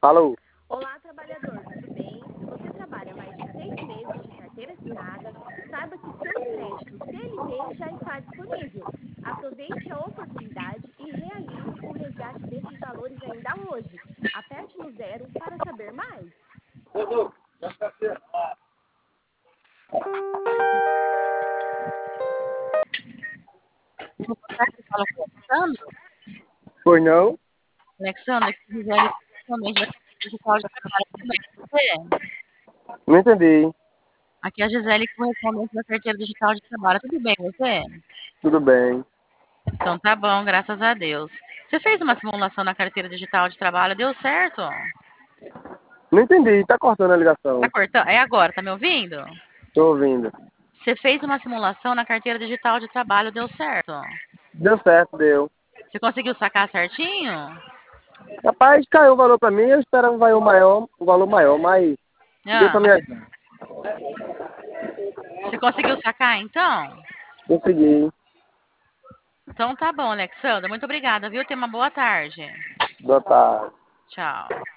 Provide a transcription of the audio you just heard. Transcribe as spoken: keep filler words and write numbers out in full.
Alô? Olá, trabalhador, tudo bem? Se você trabalha mais de seis meses de carteira assinada, saiba que seu crédito C L T já está disponível. Aproveite a oportunidade e realize o resgate desses valores ainda hoje. Aperte no zero para saber mais. Boa tarde, fala com o Alexandre. Pois não? Alexandre, aqui é Gisele, principalmente da digital de trabalho. Tudo bem com você? Não entendi. Aqui é a Gisele, correspondente da carteira digital de trabalho. Tudo bem com você? Tudo bem. Então tá bom, graças a Deus. Você fez uma simulação na carteira digital de trabalho, deu certo? Não entendi, tá cortando a ligação. Tá cortando? É agora, tá me ouvindo? Tô ouvindo. Você fez uma simulação na carteira digital de trabalho, deu certo? Deu certo, deu. Você conseguiu sacar certinho? Rapaz, caiu o valor pra mim, eu esperava um valor maior, um valor maior, mas deu Ah, pra me mas ajudar. você conseguiu sacar então? Consegui. Então tá bom, Alexandre. Muito obrigada, viu? Tenha uma boa tarde. Boa tarde. Tchau.